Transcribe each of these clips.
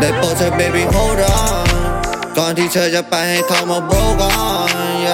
ได้โปรดเธอ baby hold on ก่อนที่เธอจะไปให้เขามา broke on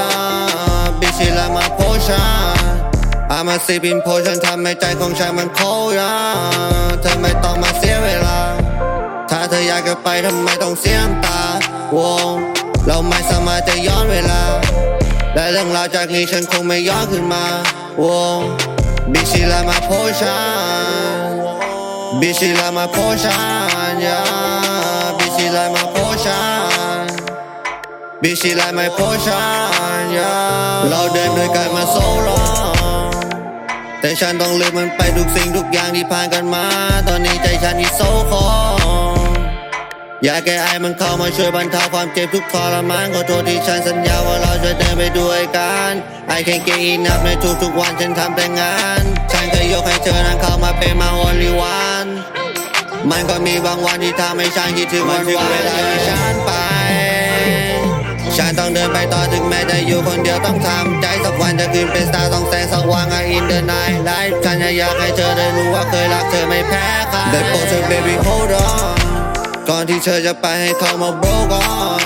bitch she like my potion I'm a sipping potion ทำให้ใจของฉันมัน cold เธอไม่ต้องมาเสียเวลาถ้าเธออยากจะไปทำไมต้องเสียน้ำตาวงเราไม่สามารถจะย้อนเวลาและเรื่องราวจากนี้ฉันคงไม่ย้อนขึ้นมาวง bitch she like my potion bitch she like my potion bitch she like my potion bitch she like my potion เราเดินด้วยกันมา so long แต่ฉันต้องลืมมันไปทุกสิ่งทุกอย่างที่ผ่านกันมาตอนนี้ใจฉันที่ so cold อยากแก้ไอมันเข้ามาช่วยบรรเทาความเจ็บทุกทรมานขอโทษที่ฉันสัญญาว่าเราจะเดินไปด้วยกัน I can't get enough ในทุกๆวันฉันทำแต่งานฉันเคยยกให้เธอนั้นเข้ามาเป็นมา only one มันก็มีบางวันที่ทำให้ฉันคิดถึงวันเวลาที่ฉันไปฉันต้องเดินไปต่อถึงแม้จะอยู่คนเดียวต้องทำใจสักวันจะขึ้นเป็นสตาร์ต้องแสงสว่าง in the night light ฉันอยากให้เธอได้รู้ว่าเคยรักเธอไม่แพ้ใครได้โปรดเธอ baby hold on ก่อนที่เธอจะไปให้เขามา broke on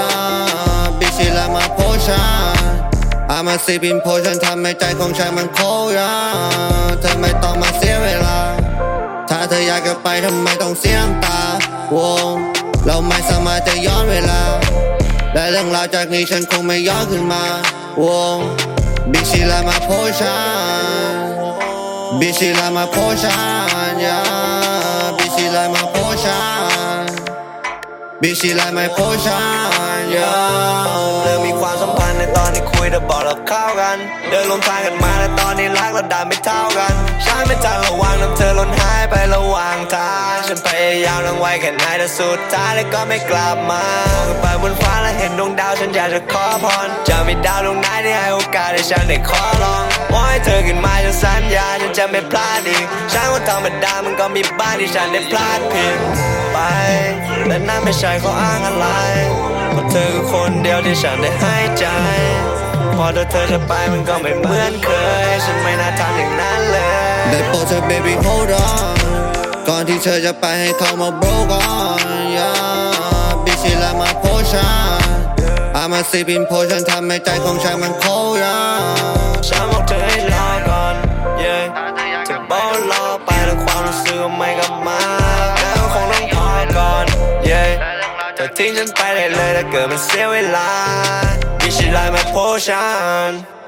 bitch she like my potion I'm a sipping potion ทำให้ใจของฉันมัน cold เธอไม่ต้องมาเสียเวลาถ้าเธออยากจะไปทำไมต้องเสียน้ำตาวงเราไม่สามารถจะย้อนเวลาและเรื่องราวจากนี้ฉันคงไม่ย้อนขึ้นมาวง bitch she like my potion bitch she like my potion bitch she like my potion bitch she like my potion เริ่มมีความสัมพันธ์ในตอนที่คุยแต่บอกเราเข้ากันเดินลงทางกันมาแต่ตอนนี้รักเราดันไม่เท่ากันฉันไม่ทันระวังน้ำเธอหล่นหายไประหว่างทางฉันพยายามนั่งไว้แค่ไหนแต่สุดท้ายแล้วก็ไม่กลับมาขึ้นไปบนฟ้าแล้วเห็นดวงดาวฉันอยากจะขอพรจะมีดาวดวงไหนที่ให้โอกาสให้ฉันได้ขอลองว่าให้เธอขึ้นมาฉันสัญญาฉันจะไม่พลาดอีกฉันก็ธรรมดามันก็มีบ้างที่ฉันได้พลาดผิดไปแต่นั่นไม่ใช่ข้ออ้างอะไรเพราะเธอคือคนเดียวที่ฉันได้ให้ใจพอเธอจะไปมันก็ไม่เหมือนเคยฉันไม่น่าทำอย่างนั้นเลยได้โปรดเธอ baby hold on ก่อนที่เธอจะไปให้เขามา broke on bitch she like my potion I'm a sipping potion ทำให้ใจของฉันมัน cold ฉันบอกเธอให้รอก่อนเธอบอกรอไปแล้วความรู้สึกไม่กลับมาแล้วคงต้องพอก่อนเธอทิ้งฉันไปได้เลยถ้าเกิดมันเสียเวลาBitch she like my potion